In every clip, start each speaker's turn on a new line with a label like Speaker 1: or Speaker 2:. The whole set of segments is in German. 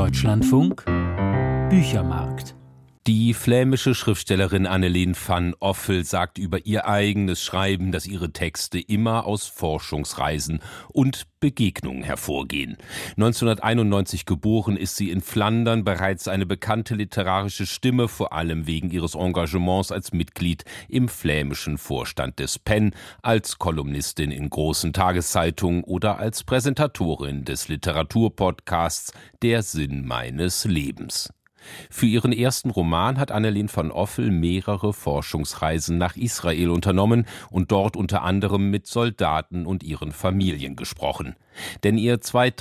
Speaker 1: Deutschlandfunk Büchermarkt.
Speaker 2: Die flämische Schriftstellerin Anneleen van Offel sagt über ihr eigenes Schreiben, dass ihre Texte immer aus Forschungsreisen und Begegnungen hervorgehen. 1991 geboren, ist sie in Flandern bereits eine bekannte literarische Stimme, vor allem wegen ihres Engagements als Mitglied im flämischen Vorstand des PEN, als Kolumnistin in großen Tageszeitungen oder als Präsentatorin des Literaturpodcasts Der Sinn meines Lebens. Für ihren ersten Roman hat Anneleen van Offel mehrere Forschungsreisen nach Israel unternommen und dort unter anderem mit Soldaten und ihren Familien gesprochen. Denn ihr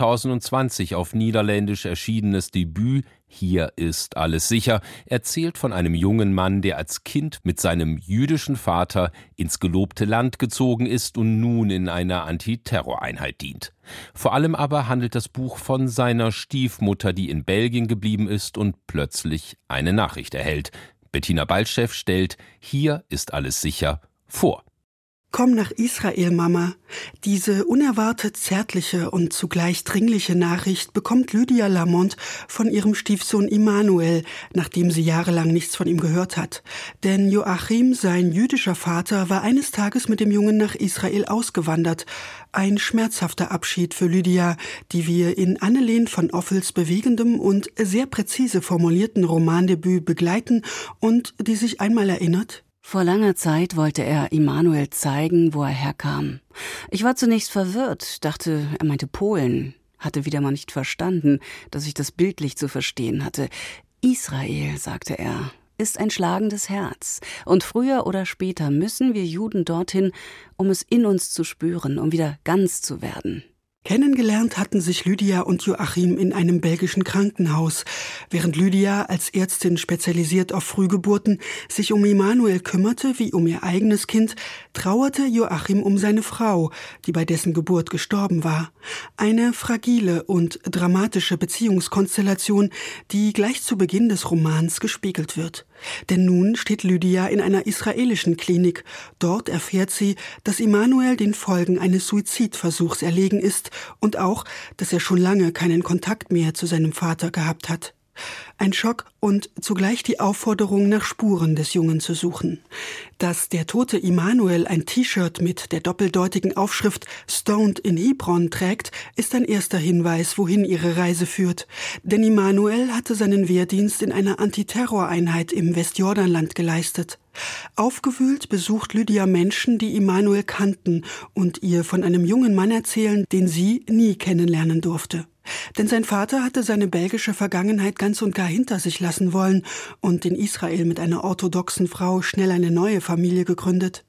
Speaker 2: 2020 auf Niederländisch erschienenes Debüt Hier ist alles sicher erzählt von einem jungen Mann, der als Kind mit seinem jüdischen Vater ins gelobte Land gezogen ist und nun in einer Antiterroreinheit dient. Vor allem aber handelt das Buch von seiner Stiefmutter, die in Belgien geblieben ist und plötzlich eine Nachricht erhält. Bettina Baltschew stellt Hier ist alles sicher vor.
Speaker 3: Komm nach Israel, Mama. Diese unerwartet zärtliche und zugleich dringliche Nachricht bekommt Lydia Lamont von ihrem Stiefsohn Immanuel, nachdem sie jahrelang nichts von ihm gehört hat. Denn Joachim, sein jüdischer Vater, war eines Tages mit dem Jungen nach Israel ausgewandert. Ein schmerzhafter Abschied für Lydia, die wir in Anneleen van Offels bewegendem und sehr präzise formulierten Romandebüt begleiten und die sich einmal erinnert:
Speaker 4: Vor langer Zeit wollte er Immanuel zeigen, wo er herkam. Ich war zunächst verwirrt, dachte, er meinte Polen, hatte wieder mal nicht verstanden, dass ich das bildlich zu verstehen hatte. Israel, sagte er, ist ein schlagendes Herz. Und früher oder später müssen wir Juden dorthin, um es in uns zu spüren, um wieder ganz zu werden.
Speaker 3: Kennengelernt hatten sich Lydia und Joachim in einem belgischen Krankenhaus. Während Lydia als Ärztin spezialisiert auf Frühgeburten sich um Immanuel kümmerte wie um ihr eigenes Kind, trauerte Joachim um seine Frau, die bei dessen Geburt gestorben war. Eine fragile und dramatische Beziehungskonstellation, die gleich zu Beginn des Romans gespiegelt wird. Denn nun steht Lydia in einer israelischen Klinik. Dort erfährt sie, dass Immanuel den Folgen eines Suizidversuchs erlegen ist und auch, dass er schon lange keinen Kontakt mehr zu seinem Vater gehabt hat. Ein Schock und zugleich die Aufforderung, nach Spuren des Jungen zu suchen. Dass der tote Immanuel ein T-Shirt mit der doppeldeutigen Aufschrift Stoned in Hebron trägt, ist ein erster Hinweis, wohin ihre Reise führt. Denn Immanuel hatte seinen Wehrdienst in einer Antiterroreinheit im Westjordanland geleistet. Aufgewühlt besucht Lydia Menschen, die Immanuel kannten und ihr von einem jungen Mann erzählen, den sie nie kennenlernen durfte. Denn sein Vater hatte seine belgische Vergangenheit ganz und gar hinter sich lassen wollen und in Israel mit einer orthodoxen Frau schnell eine neue Familie gegründet.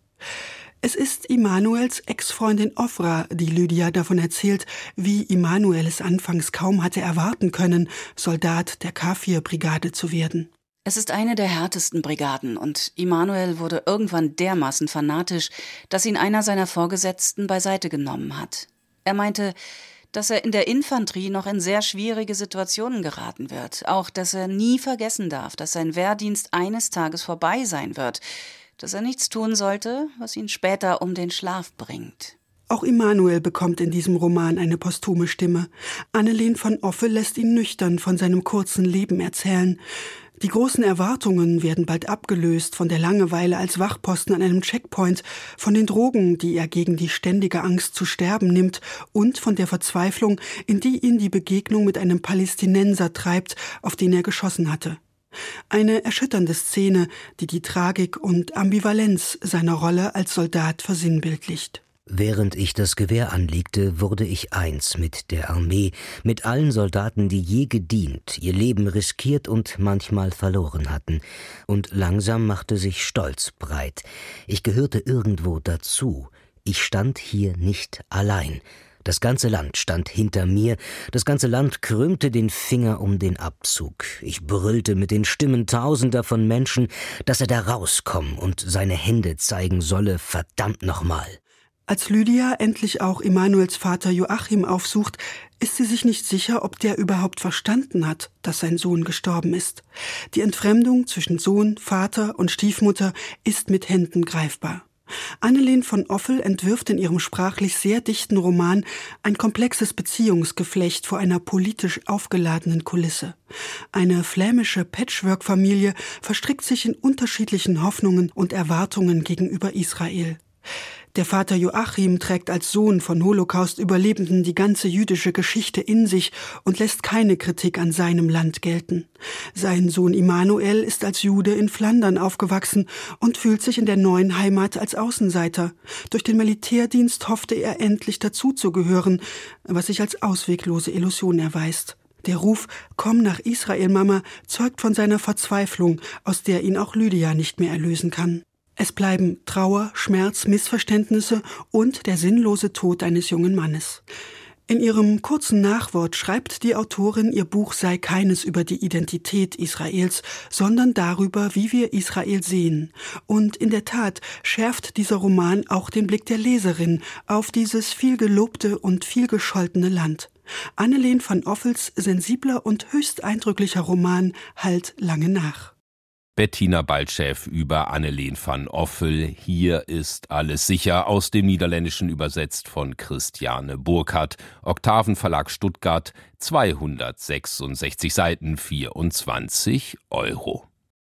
Speaker 3: Es ist Immanuels Ex-Freundin Ofra, die Lydia davon erzählt, wie Immanuel es anfangs kaum hatte erwarten können, Soldat der K4-Brigade zu werden.
Speaker 4: Es ist eine der härtesten Brigaden und Immanuel wurde irgendwann dermaßen fanatisch, dass ihn einer seiner Vorgesetzten beiseite genommen hat. Er meinte, dass er in der Infanterie noch in sehr schwierige Situationen geraten wird. Auch, dass er nie vergessen darf, dass sein Wehrdienst eines Tages vorbei sein wird. Dass er nichts tun sollte, was ihn später um den Schlaf bringt.
Speaker 3: Auch Immanuel bekommt in diesem Roman eine posthume Stimme. Anneleen van Offel lässt ihn nüchtern von seinem kurzen Leben erzählen. Die großen Erwartungen werden bald abgelöst von der Langeweile als Wachposten an einem Checkpoint, von den Drogen, die er gegen die ständige Angst zu sterben nimmt und von der Verzweiflung, in die ihn die Begegnung mit einem Palästinenser treibt, auf den er geschossen hatte. Eine erschütternde Szene, die die Tragik und Ambivalenz seiner Rolle als Soldat versinnbildlicht.
Speaker 5: Während ich das Gewehr anlegte, wurde ich eins mit der Armee, mit allen Soldaten, die je gedient, ihr Leben riskiert und manchmal verloren hatten. Und langsam machte sich Stolz breit. Ich gehörte irgendwo dazu. Ich stand hier nicht allein. Das ganze Land stand hinter mir, das ganze Land krümmte den Finger um den Abzug. Ich brüllte mit den Stimmen Tausender von Menschen, dass er da rauskommen und seine Hände zeigen solle, verdammt nochmal.
Speaker 3: Als Lydia endlich auch Immanuels Vater Joachim aufsucht, ist sie sich nicht sicher, ob der überhaupt verstanden hat, dass sein Sohn gestorben ist. Die Entfremdung zwischen Sohn, Vater und Stiefmutter ist mit Händen greifbar. Anneleen van Offel entwirft in ihrem sprachlich sehr dichten Roman ein komplexes Beziehungsgeflecht vor einer politisch aufgeladenen Kulisse. Eine flämische Patchwork-Familie verstrickt sich in unterschiedlichen Hoffnungen und Erwartungen gegenüber Israel. Der Vater Joachim trägt als Sohn von Holocaust-Überlebenden die ganze jüdische Geschichte in sich und lässt keine Kritik an seinem Land gelten. Sein Sohn Immanuel ist als Jude in Flandern aufgewachsen und fühlt sich in der neuen Heimat als Außenseiter. Durch den Militärdienst hoffte er endlich dazuzugehören, was sich als ausweglose Illusion erweist. Der Ruf »Komm nach Israel, Mama« zeugt von seiner Verzweiflung, aus der ihn auch Lydia nicht mehr erlösen kann. Es bleiben Trauer, Schmerz, Missverständnisse und der sinnlose Tod eines jungen Mannes. In ihrem kurzen Nachwort schreibt die Autorin, ihr Buch sei keines über die Identität Israels, sondern darüber, wie wir Israel sehen. Und in der Tat schärft dieser Roman auch den Blick der Leserin auf dieses viel gelobte und viel gescholtene Land. Anneleen van Offels sensibler und höchst eindrücklicher Roman hallt lange nach.
Speaker 2: Bettina Baltschew über Anneleen van Offel. Hier ist alles sicher, aus dem Niederländischen übersetzt von Christiane Burkhardt. Octaven Verlag Stuttgart, 266 Seiten, 24 €.